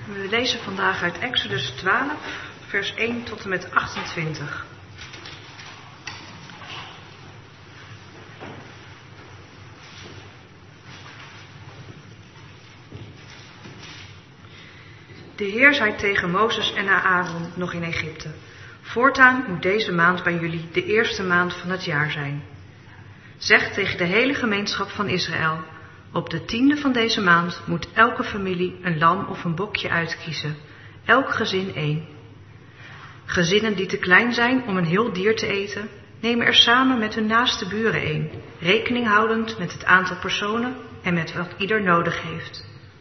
We lezen vandaag uit Exodus 12, vers 1 tot en met 28. De Heer zei tegen Mozes en Aaron nog in Egypte: Voortaan moet deze maand bij jullie de eerste maand van het jaar zijn. Zeg tegen de hele gemeenschap van Israël: op de 10e van deze maand moet elke familie een lam of een bokje uitkiezen, elk gezin 1. Gezinnen die te klein zijn om een heel dier te eten, nemen er samen met hun naaste buren 1, rekening houdend met het aantal personen en met wat ieder nodig heeft.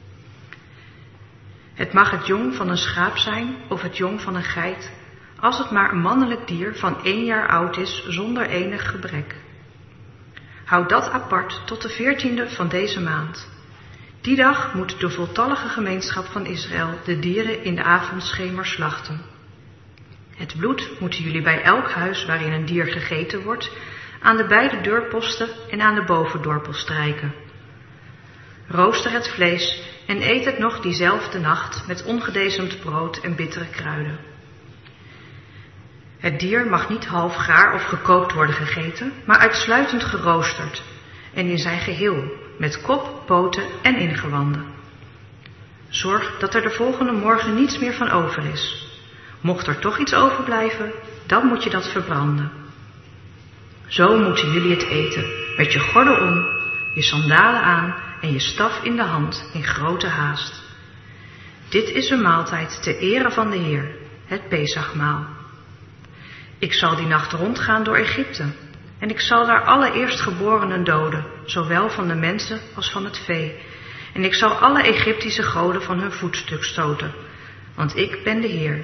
Het mag het jong van een schaap zijn of het jong van een geit, als het maar een mannelijk dier van 1 jaar oud is zonder enig gebrek. Houd dat apart tot de 14e van deze maand. Die dag moet de voltallige gemeenschap van Israël de dieren in de avondschemer slachten. Het bloed moeten jullie bij elk huis waarin een dier gegeten wordt, aan de beide deurposten en aan de bovendorpel strijken. Rooster het vlees en eet het nog diezelfde nacht met ongedezemd brood en bittere kruiden. Het dier mag niet half gaar of gekookt worden gegeten, maar uitsluitend geroosterd en in zijn geheel, met kop, poten en ingewanden. Zorg dat er de volgende morgen niets meer van over is. Mocht er toch iets overblijven, dan moet je dat verbranden. Zo moeten jullie het eten, met je gordel om, je sandalen aan en je staf in de hand in grote haast. Dit is een maaltijd ter ere van de Heer, het Pesachmaal. Ik zal die nacht rondgaan door Egypte en ik zal daar alle eerstgeborenen doden, zowel van de mensen als van het vee. En ik zal alle Egyptische goden van hun voetstuk stoten, want ik ben de Heer.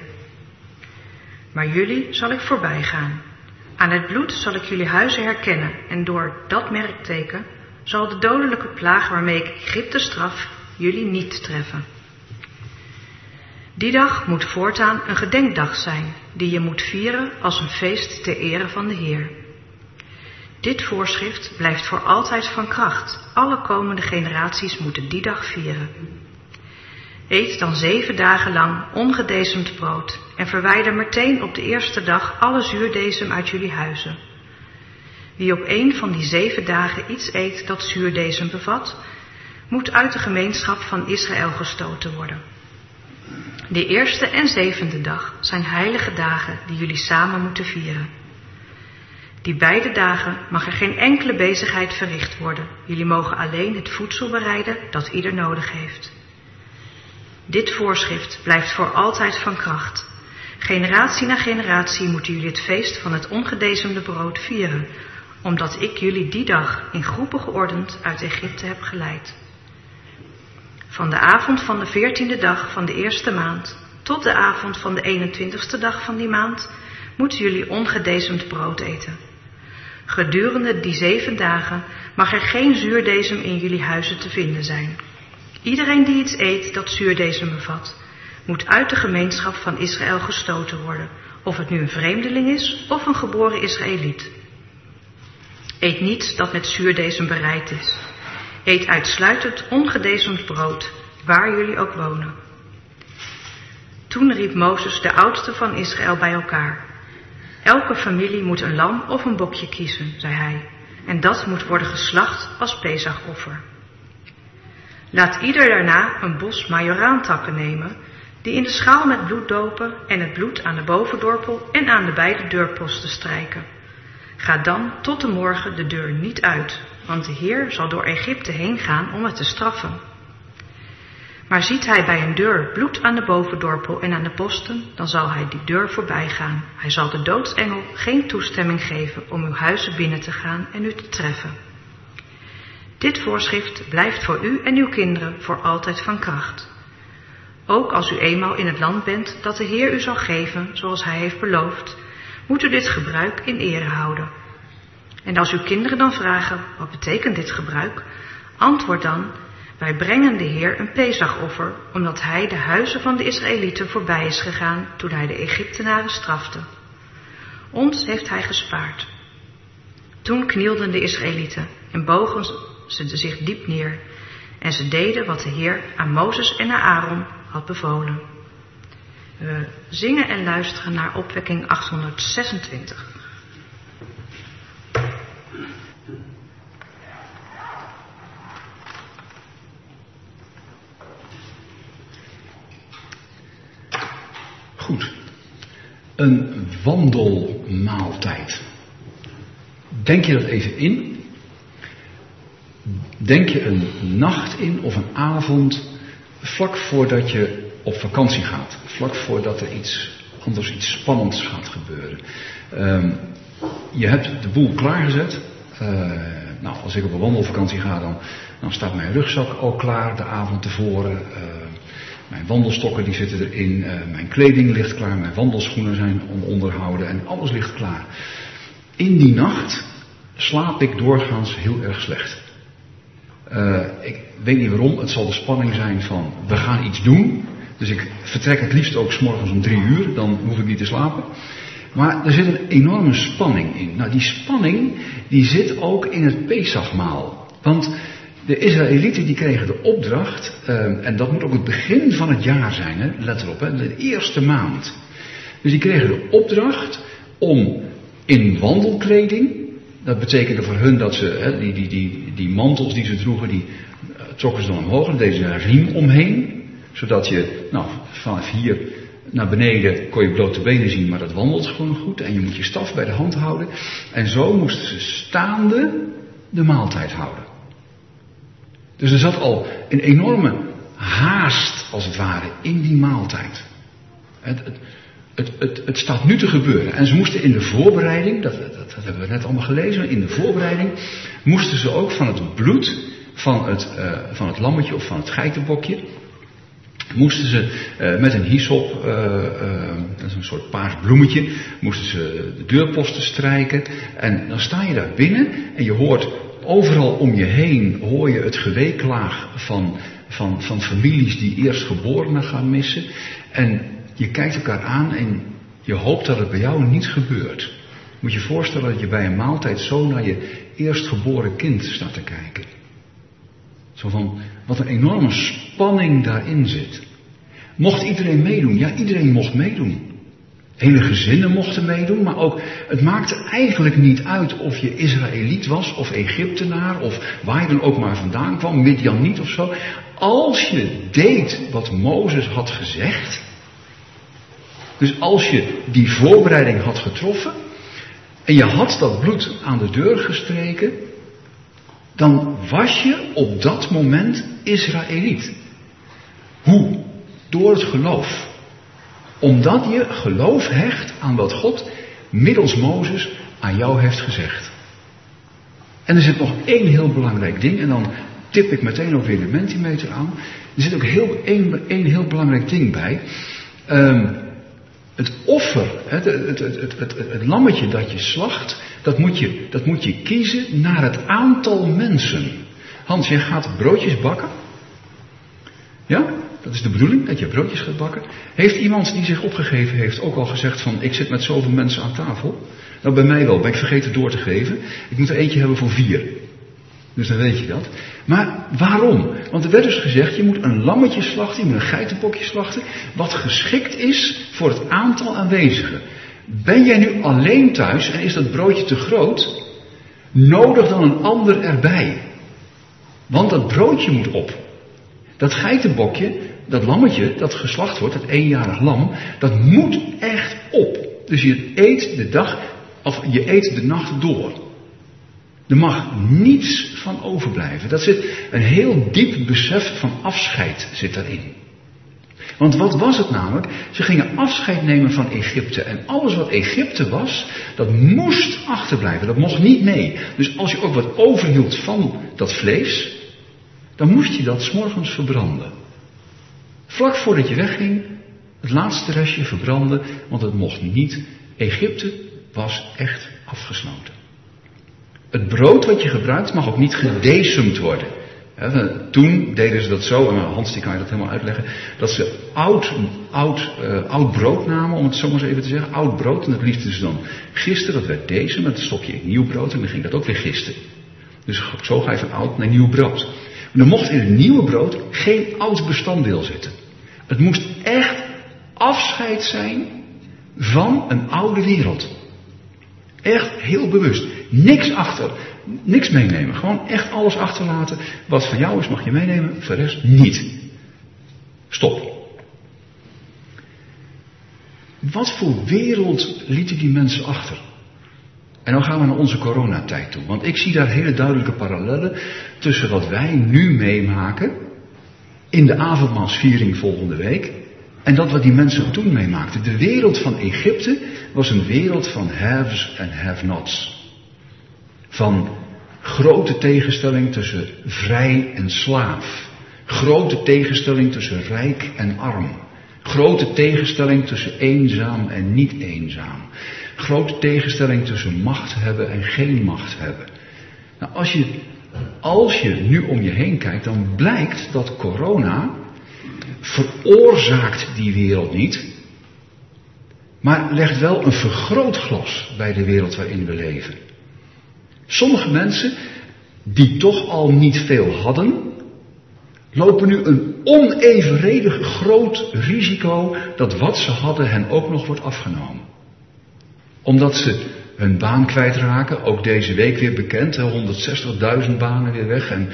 Maar jullie zal ik voorbij gaan. Aan het bloed zal ik jullie huizen herkennen en door dat merkteken zal de dodelijke plaag waarmee ik Egypte straf jullie niet treffen. Die dag moet voortaan een gedenkdag zijn, die je moet vieren als een feest ter ere van de Heer. Dit voorschrift blijft voor altijd van kracht. Alle komende generaties moeten die dag vieren. Eet dan 7 dagen lang ongedezemd brood en verwijder meteen op de eerste dag alle zuurdesem uit jullie huizen. Wie op een van die 7 dagen iets eet dat zuurdesem bevat, moet uit de gemeenschap van Israël gestoten worden. De eerste en 7e dag zijn heilige dagen die jullie samen moeten vieren. Die beide dagen mag er geen enkele bezigheid verricht worden. Jullie mogen alleen het voedsel bereiden dat ieder nodig heeft. Dit voorschrift blijft voor altijd van kracht. Generatie na generatie moeten jullie het feest van het ongedezemde brood vieren, omdat ik jullie die dag in groepen geordend uit Egypte heb geleid. Van de avond van de 14e dag van de eerste maand tot de avond van de 21ste dag van die maand moeten jullie ongedezemd brood eten. Gedurende die 7 dagen mag er geen zuurdesem in jullie huizen te vinden zijn. Iedereen die iets eet dat zuurdesem bevat, moet uit de gemeenschap van Israël gestoten worden, of het nu een vreemdeling is of een geboren Israëliet. Eet niets dat met zuurdesem bereid is. Eet uitsluitend ongedezemd brood, waar jullie ook wonen. Toen riep Mozes de oudsten van Israël bij elkaar. Elke familie moet een lam of een bokje kiezen, zei hij, en dat moet worden geslacht als Pesachoffer. Laat ieder daarna een bos majoraantakken nemen, die in de schaal met bloed dopen en het bloed aan de bovendorpel en aan de beide deurposten strijken. Ga dan tot de morgen de deur niet uit, want de Heer zal door Egypte heen gaan om het te straffen. Maar ziet hij bij een deur bloed aan de bovendorpel en aan de posten, dan zal hij die deur voorbij gaan. Hij zal de doodsengel geen toestemming geven om uw huizen binnen te gaan en u te treffen. Dit voorschrift blijft voor u en uw kinderen voor altijd van kracht. Ook als u eenmaal in het land bent dat de Heer u zal geven, zoals hij heeft beloofd, moet u dit gebruik in ere houden. En als uw kinderen dan vragen, wat betekent dit gebruik? Antwoord dan: wij brengen de Heer een Pesachoffer, omdat hij de huizen van de Israëlieten voorbij is gegaan toen hij de Egyptenaren strafte. Ons heeft hij gespaard. Toen knielden de Israëlieten en bogen ze zich diep neer. En ze deden wat de Heer aan Mozes en aan Aaron had bevolen. We zingen en luisteren naar opwekking 826. Goed. Een wandelmaaltijd. Denk je dat even in? Denk je een nacht in of een avond vlak voordat je op vakantie gaat? Vlak voordat er iets spannends gaat gebeuren. Je hebt de boel klaargezet. Als ik op een wandelvakantie ga, dan staat mijn rugzak al klaar de avond tevoren. Mijn wandelstokken die zitten erin, mijn kleding ligt klaar, mijn wandelschoenen zijn onderhouden en alles ligt klaar. In die nacht slaap ik doorgaans heel erg slecht. Ik weet niet waarom, het zal de spanning zijn van we gaan iets doen. Dus ik vertrek het liefst ook 's morgens om 3 uur, dan hoef ik niet te slapen. Maar er zit een enorme spanning in. Nou, die spanning die zit ook in het Pesachmaal. Want de Israëlieten die kregen de opdracht, en dat moet ook het begin van het jaar zijn, hè, let erop, hè, de eerste maand. Dus die kregen de opdracht om in wandelkleding, dat betekende voor hun dat ze, hè, die mantels die ze droegen, die trokken ze dan omhoog en deden ze een riem omheen. Zodat je, vanaf hier naar beneden kon je blote benen zien, maar dat wandelt gewoon goed. En je moet je staf bij de hand houden. En zo moesten ze staande de maaltijd houden. Dus er zat al een enorme haast, als het ware, in die maaltijd. Het staat nu te gebeuren. En ze moesten in de voorbereiding, dat hebben we net allemaal gelezen, in de voorbereiding moesten ze ook van het bloed van het lammetje of van het geitenbokje, moesten ze met een hyssop, dat is een soort paars bloemetje, moesten ze de deurposten strijken. En dan sta je daar binnen en je hoort overal om je heen, hoor je het geweeklaag van families die eerstgeborenen gaan missen. En je kijkt elkaar aan en je hoopt dat het bij jou niet gebeurt. Moet je voorstellen dat je bij een maaltijd zo naar je eerstgeboren kind staat te kijken. Zo van, wat een enorme spanning daarin zit. Mocht iedereen meedoen? Ja, iedereen mocht meedoen. Hele gezinnen mochten meedoen, maar ook, het maakte eigenlijk niet uit of je Israëliet was of Egyptenaar of waar je dan ook maar vandaan kwam, Midjaniet of zo. Als je deed wat Mozes had gezegd, dus als je die voorbereiding had getroffen en je had dat bloed aan de deur gestreken, dan was je op dat moment Israëliet. Hoe? Door het geloof. Omdat je geloof hecht aan wat God middels Mozes aan jou heeft gezegd. En er zit nog één heel belangrijk ding, en dan tip ik meteen ook weer de Mentimeter aan. Er zit ook één heel belangrijk ding bij. Het offer, het lammetje dat je slacht, dat moet je kiezen naar het aantal mensen. Hans, jij gaat broodjes bakken? Ja? Dat is de bedoeling, dat je broodjes gaat bakken. Heeft iemand die zich opgegeven heeft ook al gezegd van, ik zit met zoveel mensen aan tafel? Nou, bij mij wel, ben ik vergeten door te geven. Ik moet er eentje hebben voor 4. Dus dan weet je dat. Maar waarom? Want er werd dus gezegd, je moet een lammetje slachten, je moet een geitenbokje slachten, wat geschikt is voor het aantal aanwezigen. Ben jij nu alleen thuis en is dat broodje te groot? Nodig dan een ander erbij. Want dat broodje moet op. Dat geitenbokje, dat lammetje dat geslacht wordt, dat 1-jarig lam, dat moet echt op. Dus je eet de nacht door. Er mag niets van overblijven. Dat zit een heel diep besef van afscheid zit daarin. Want wat was het namelijk? Ze gingen afscheid nemen van Egypte. En alles wat Egypte was, dat moest achterblijven. Dat mocht niet mee. Dus als je ook wat overhield van dat vlees, dan moest je dat 's morgens verbranden. Vlak voordat je wegging, het laatste restje verbranden, want het mocht niet. Egypte was echt afgesloten. Het brood wat je gebruikt mag ook niet gedecemd worden. Toen deden ze dat zo, en Hans die kan je dat helemaal uitleggen, dat ze oud brood namen, om het zo maar eens even te zeggen, oud brood, en dat liefden ze dan gisten, dat werd decem, en dan stop je in nieuw brood en dan ging dat ook weer gisten. Dus zo ga je van oud naar nieuw brood. Maar er mocht in het nieuwe brood geen oud bestanddeel zitten. Het moest echt afscheid zijn van een oude wereld. Echt heel bewust. Niks achter. Niks meenemen. Gewoon echt alles achterlaten. Wat van jou is mag je meenemen. Voor de rest niet. Stop. Wat voor wereld lieten die mensen achter? En dan gaan we naar onze coronatijd toe. Want ik zie daar hele duidelijke parallellen tussen wat wij nu meemaken in de avondmaalsviering volgende week en dat wat die mensen toen meemaakten. De wereld van Egypte was een wereld van haves en have-nots. Van grote tegenstelling tussen vrij en slaaf. Grote tegenstelling tussen rijk en arm. Grote tegenstelling tussen eenzaam en niet eenzaam. Grote tegenstelling tussen macht hebben en geen macht hebben. Nou, als je nu om je heen kijkt, dan blijkt dat corona veroorzaakt die wereld niet, maar legt wel een vergrootglas bij de wereld waarin we leven. Sommige mensen, die toch al niet veel hadden, lopen nu een onevenredig groot risico dat wat ze hadden hen ook nog wordt afgenomen. Omdat ze hun baan kwijtraken, ook deze week weer bekend, 160.000 banen weer weg en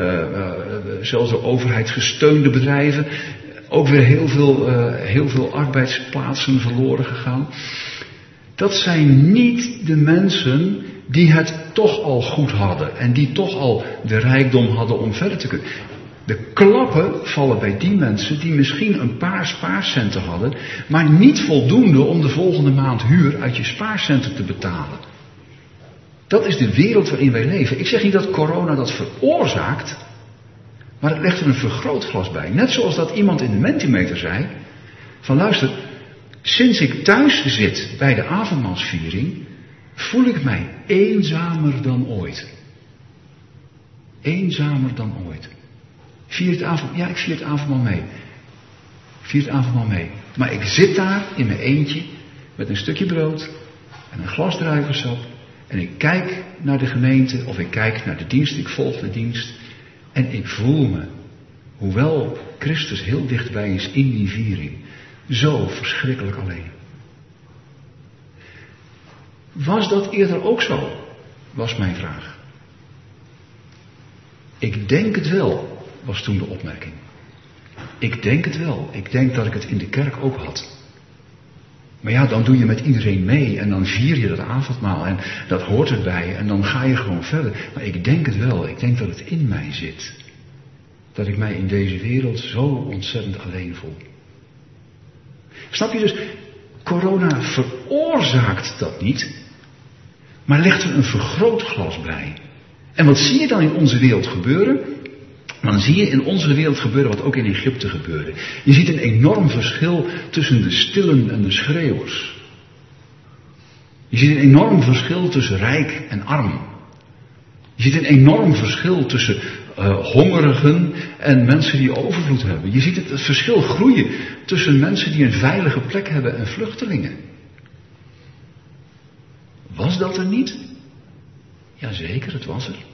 zelfs door overheid gesteunde bedrijven, ook weer heel veel arbeidsplaatsen verloren gegaan. Dat zijn niet de mensen die het toch al goed hadden en die toch al de rijkdom hadden om verder te kunnen. De klappen vallen bij die mensen die misschien een paar spaarcenten hadden, maar niet voldoende om de volgende maand huur uit je spaarcenten te betalen. Dat is de wereld waarin wij leven. Ik zeg niet dat corona dat veroorzaakt, maar het legt er een vergrootglas bij. Net zoals dat iemand in de Mentimeter zei, van luister, sinds ik thuis zit bij de avondmaalsviering, voel ik mij eenzamer dan ooit. Eenzamer dan ooit. Vier het avond? Ja, ik vier het avondmaal mee. Ik vier het avondmaal mee. Maar ik zit daar in mijn eentje met een stukje brood en een glas druivensap. En ik kijk naar de gemeente of ik kijk naar de dienst, ik volg de dienst. En ik voel me, hoewel Christus heel dichtbij is in die viering, zo verschrikkelijk alleen. Was dat eerder ook zo? Was mijn vraag. Ik denk het wel. Was toen de opmerking. Ik denk het wel. Ik denk dat ik het in de kerk ook had. Maar ja, dan doe je met iedereen mee en dan vier je dat avondmaal en dat hoort erbij en dan ga je gewoon verder. Maar ik denk het wel. Ik denk dat het in mij zit. Dat ik mij in deze wereld zo ontzettend alleen voel. Snap je dus? Corona veroorzaakt dat niet, maar legt er een vergrootglas bij. En wat zie je dan in onze wereld gebeuren? Dan zie je in onze wereld gebeuren wat ook in Egypte gebeurde. Je ziet een enorm verschil tussen de stillen en de schreeuwers. Je ziet een enorm verschil tussen rijk en arm. Je ziet een enorm verschil tussen hongerigen en mensen die overvloed hebben. Je ziet het verschil groeien tussen mensen die een veilige plek hebben en vluchtelingen. Was dat er niet? Jazeker, het was er.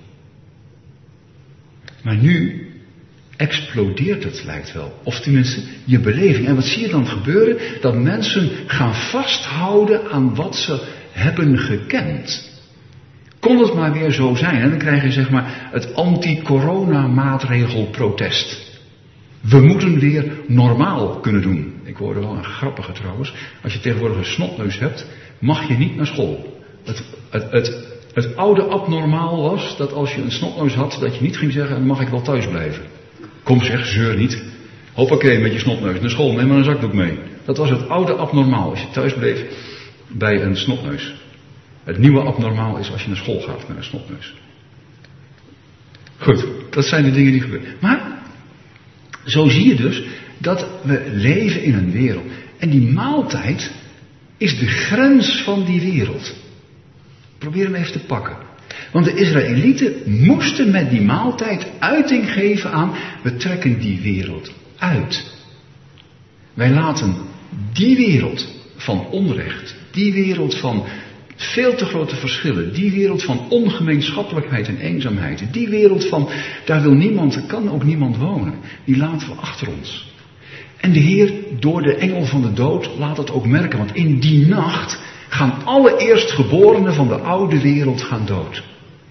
Maar nu explodeert het, lijkt wel. Of tenminste, je beleving. En wat zie je dan gebeuren? Dat mensen gaan vasthouden aan wat ze hebben gekend. Kon het maar weer zo zijn. En dan krijg je zeg maar het anti-corona-maatregelprotest. We moeten weer normaal kunnen doen. Ik hoorde wel een grappige trouwens. Als je tegenwoordig een snotneus hebt, mag je niet naar school. Het oude abnormaal was dat als je een snotneus had, dat je niet ging zeggen, dan mag ik wel thuis blijven. Kom zeg, zeur niet. Hoppakee met je snotneus naar school, neem maar een zakdoek mee. Dat was het oude abnormaal, als je thuis bleef bij een snotneus. Het nieuwe abnormaal is als je naar school gaat met een snotneus. Goed, dat zijn de dingen die gebeuren. Maar, zo zie je dus dat we leven in een wereld. En die maaltijd is de grens van die wereld. Probeer hem even te pakken. Want de Israëlieten moesten met die maaltijd uiting geven aan, we trekken die wereld uit. Wij laten die wereld van onrecht, die wereld van veel te grote verschillen, die wereld van ongemeenschappelijkheid en eenzaamheid, die wereld van, daar kan ook niemand wonen, die laten we achter ons. En de Heer, door de engel van de dood, laat het ook merken. Want in die nacht gaan alle eerstgeborenen van de oude wereld gaan dood.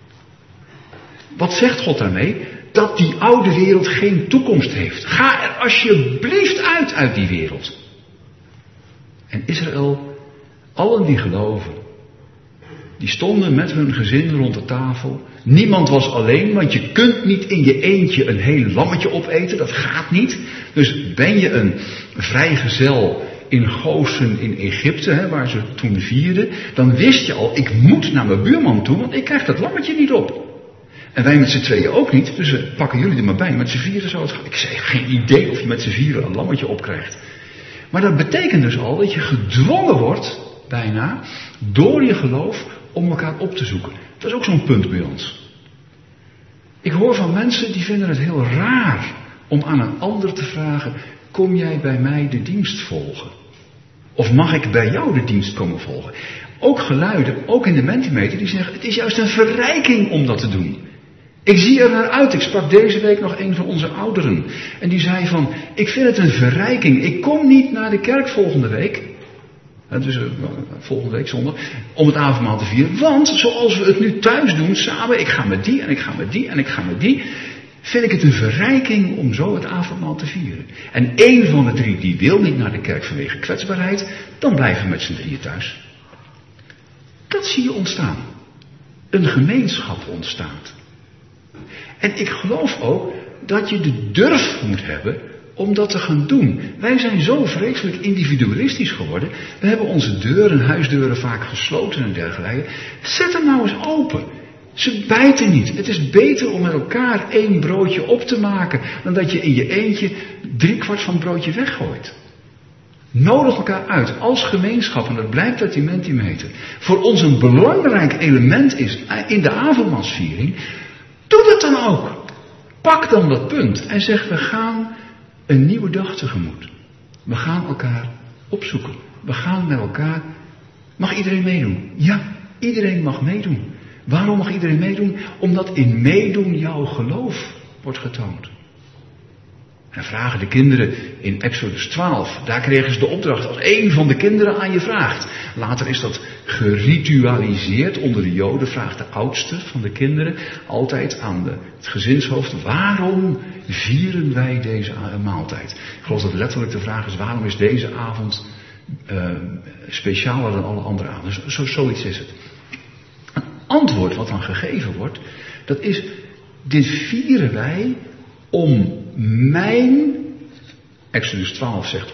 Wat zegt God daarmee? Dat die oude wereld geen toekomst heeft. Ga er alsjeblieft uit die wereld. En Israël, allen die geloven, die stonden met hun gezin rond de tafel. Niemand was alleen, want je kunt niet in je eentje een heel lammetje opeten. Dat gaat niet. Dus ben je een vrijgezel in Gosen in Egypte, waar ze toen vierden, dan wist je al, ik moet naar mijn buurman toe, want ik krijg dat lammetje niet op. En wij met z'n tweeën ook niet, dus we pakken jullie er maar bij. Met z'n vieren zou het gaan. Ik zei, geen idee of je met z'n vieren een lammetje opkrijgt. Maar dat betekent dus al dat je gedwongen wordt, bijna, door je geloof, om elkaar op te zoeken. Dat is ook zo'n punt bij ons. Ik hoor van mensen die vinden het heel raar om aan een ander te vragen, kom jij bij mij de dienst volgen? Of mag ik bij jou de dienst komen volgen? Ook geluiden, ook in de Mentimeter, die zeggen, het is juist een verrijking om dat te doen. Ik zie er naar uit. Ik sprak deze week nog een van onze ouderen. En die zei van, ik vind het een verrijking. Ik kom niet naar de kerk volgende week. Dus volgende week zondag. Om het avondmaal te vieren. Want zoals we het nu thuis doen samen. Ik ga met die en ik ga met die en ik ga met die. Vind ik het een verrijking om zo het avondmaal te vieren. En één van de drie die wil niet naar de kerk vanwege kwetsbaarheid. Dan blijven we met z'n drieën thuis. Dat zie je ontstaan. Een gemeenschap ontstaat. En ik geloof ook dat je de durf moet hebben om dat te gaan doen. Wij zijn zo vreselijk individualistisch geworden. We hebben onze deuren, huisdeuren vaak gesloten en dergelijke. Zet hem nou eens open. Ze bijten niet. Het is beter om met elkaar 1 broodje op te maken dan dat je in je eentje 3/4 van het broodje weggooit. Nodig elkaar uit als gemeenschap, en dat blijkt uit die Mentimeter, voor ons een belangrijk element is in de avondmaalsviering. Doe dat dan ook. Pak dan dat punt en zeg, we gaan een nieuwe dag tegemoet. We gaan elkaar opzoeken. We gaan met elkaar. Mag iedereen meedoen? Ja, iedereen mag meedoen. Waarom mag iedereen meedoen? Omdat in meedoen jouw geloof wordt getoond. En vragen de kinderen in Exodus 12. Daar kregen ze de opdracht als één van de kinderen aan je vraagt. Later is dat geritualiseerd onder de Joden. Vraagt de oudste van de kinderen altijd aan het gezinshoofd. Waarom vieren wij deze maaltijd? Ik geloof dat letterlijk de vraag is, waarom is deze avond specialer dan alle andere avonden? Zoiets is het. Een antwoord wat dan gegeven wordt, dat is, dit vieren wij om mijn, Exodus 12 zegt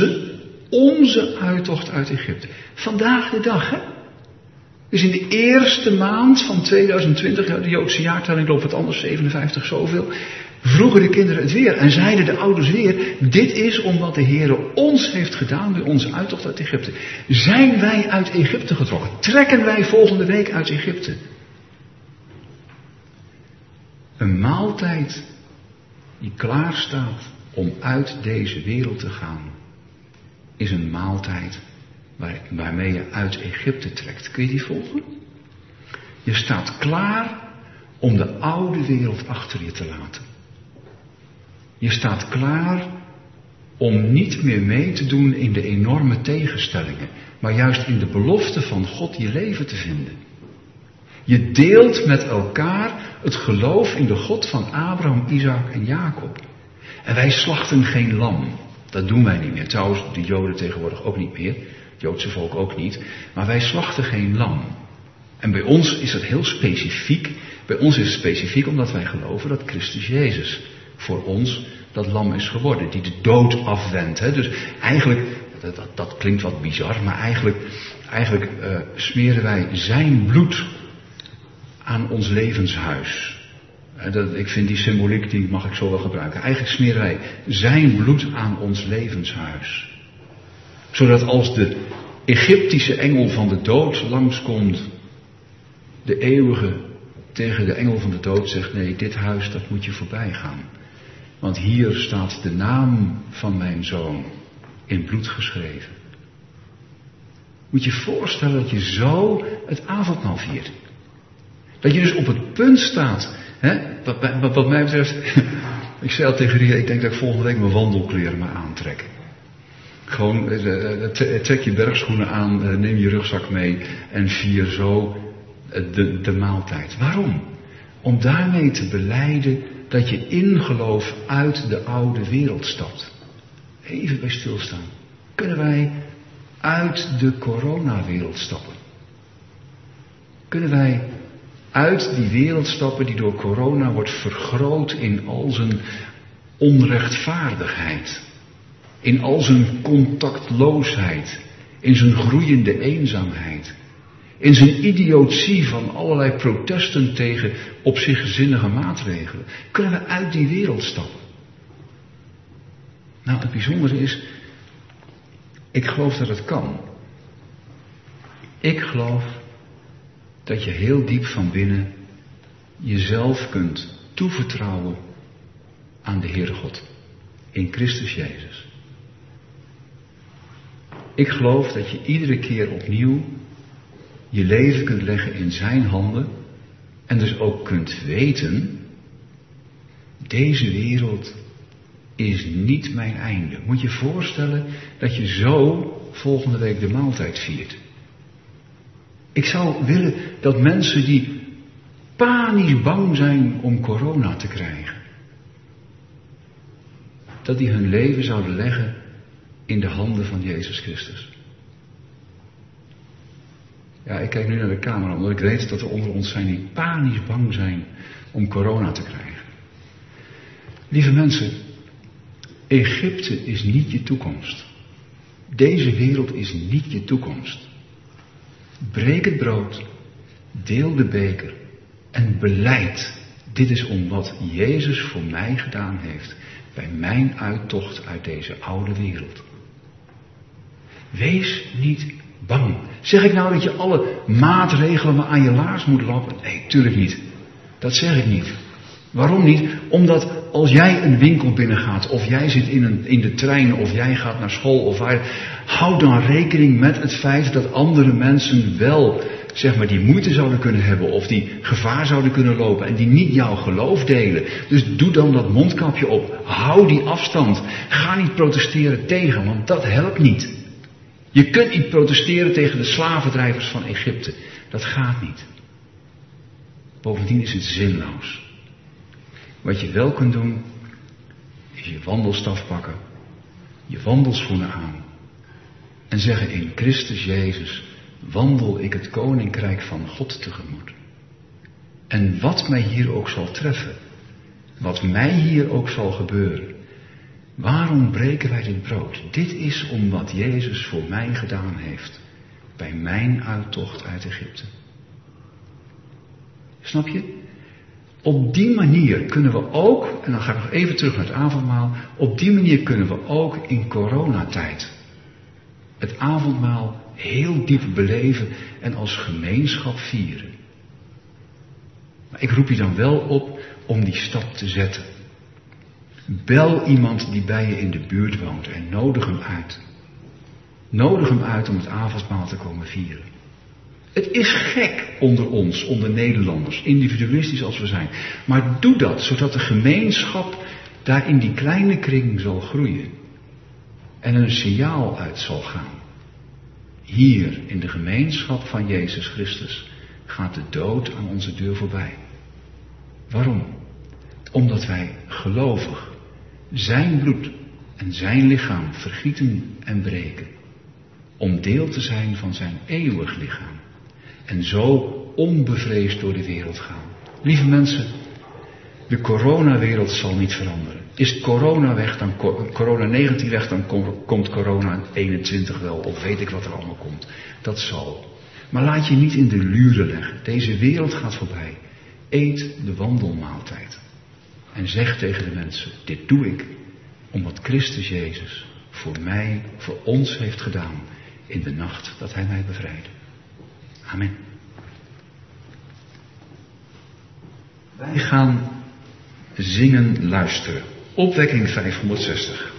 onze uittocht uit Egypte. Vandaag de dag, hè? Dus in de eerste maand van 2020, de Joodse jaartelling loopt wat anders, 57 zoveel, vroegen de kinderen het weer en zeiden de ouders weer, dit is omdat de Heere ons heeft gedaan bij onze uittocht uit Egypte. Zijn wij uit Egypte getrokken? Trekken wij volgende week uit Egypte? Een maaltijd die klaar staat om uit deze wereld te gaan, is een maaltijd waarmee je uit Egypte trekt. Kun je die volgen? Je staat klaar om de oude wereld achter je te laten. Je staat klaar om niet meer mee te doen in de enorme tegenstellingen, maar juist in de belofte van God je leven te vinden. Je deelt met elkaar het geloof in de God van Abraham, Isaac en Jacob. En wij slachten geen lam. Dat doen wij niet meer. Trouwens, de Joden tegenwoordig ook niet meer. Het Joodse volk ook niet. Maar wij slachten geen lam. En bij ons is het heel specifiek. Bij ons is het specifiek omdat wij geloven dat Christus Jezus voor ons dat lam is geworden. Die de dood afwendt. Hè? Dus eigenlijk, dat klinkt wat bizar, maar eigenlijk smeren wij zijn bloed aan ons levenshuis. Ik vind die symboliek, die mag ik zo wel gebruiken. Eigenlijk smeren wij zijn bloed aan ons levenshuis. Zodat als de Egyptische engel van de dood langskomt, de eeuwige tegen de engel van de dood zegt, nee, dit huis, dat moet je voorbij gaan. Want hier staat de naam van mijn zoon in bloed geschreven. Moet je je voorstellen dat je zo het avondmaal viert. Dat je dus op het punt staat, hè, wat mij betreft, Ik zei al tegen Ria, ik denk dat ik volgende week mijn wandelkleren maar aantrek. Gewoon, trek je bergschoenen aan, neem je rugzak mee en vier zo de maaltijd. Waarom? Om daarmee te belijden dat je in geloof uit de oude wereld stapt. Even bij stilstaan. Kunnen wij uit de coronawereld stappen? Kunnen wij uit die wereld stappen die door corona wordt vergroot in al zijn onrechtvaardigheid, in al zijn contactloosheid, in zijn groeiende eenzaamheid, in zijn idiotie van allerlei protesten tegen op zich zinnige maatregelen? Kunnen we uit die wereld stappen? Nou, het bijzondere is, ik geloof dat het kan. Ik geloof dat je heel diep van binnen jezelf kunt toevertrouwen aan de Heere God in Christus Jezus. Ik geloof dat je iedere keer opnieuw je leven kunt leggen in zijn handen en dus ook kunt weten, deze wereld is niet mijn einde. Moet je voorstellen dat je zo volgende week de maaltijd viert. Ik zou willen dat mensen die panisch bang zijn om corona te krijgen, dat die hun leven zouden leggen in de handen van Jezus Christus. Ja, ik kijk nu naar de camera, omdat ik weet dat er onder ons zijn die panisch bang zijn om corona te krijgen. Lieve mensen, Egypte is niet je toekomst. Deze wereld is niet je toekomst. Breek het brood, deel de beker en belijd. Dit is om wat Jezus voor mij gedaan heeft bij mijn uittocht uit deze oude wereld. Wees niet bang. Zeg ik nou dat je alle maatregelen maar aan je laars moet lappen? Nee, tuurlijk niet. Dat zeg ik niet. Waarom niet? Omdat als jij een winkel binnengaat, of jij zit in de trein, of jij gaat naar school, of hou dan rekening met het feit dat andere mensen wel, zeg maar, die moeite zouden kunnen hebben, of die gevaar zouden kunnen lopen, en die niet jouw geloof delen. Dus doe dan dat mondkapje op. Hou die afstand. Ga niet protesteren tegen, want dat helpt niet. Je kunt niet protesteren tegen de slavendrijvers van Egypte. Dat gaat niet. Bovendien is het zinloos. Wat je wel kunt doen, is je wandelstaf pakken, je wandelschoenen aan en zeggen: in Christus Jezus wandel ik het koninkrijk van God tegemoet. En wat mij hier ook zal treffen, wat mij hier ook zal gebeuren, waarom breken wij dit brood? Dit is om wat Jezus voor mij gedaan heeft bij mijn uittocht uit Egypte. Snap je? Op die manier kunnen we ook, en dan ga ik nog even terug naar het avondmaal, op die manier kunnen we ook in coronatijd het avondmaal heel diep beleven en als gemeenschap vieren. Maar ik roep je dan wel op om die stap te zetten. Bel iemand die bij je in de buurt woont en nodig hem uit. Nodig hem uit om het avondmaal te komen vieren. Het is gek onder ons, onder Nederlanders, individualistisch als we zijn. Maar doe dat, zodat de gemeenschap daar in die kleine kring zal groeien. En een signaal uit zal gaan. Hier, in de gemeenschap van Jezus Christus, gaat de dood aan onze deur voorbij. Waarom? Omdat wij gelovig zijn bloed en zijn lichaam vergieten en breken. Om deel te zijn van zijn eeuwig lichaam. En zo onbevreesd door de wereld gaan. Lieve mensen, de coronawereld zal niet veranderen. Is corona weg, dan corona 19 weg, dan komt corona 21 wel. Of weet ik wat er allemaal komt. Dat zal. Maar laat je niet in de luren leggen. Deze wereld gaat voorbij. Eet de wandelmaaltijd. En zeg tegen de mensen: dit doe ik om wat Christus Jezus voor mij, voor ons heeft gedaan in de nacht dat hij mij bevrijdde. Amen. Wij gaan zingen luisteren. Opwekking 560.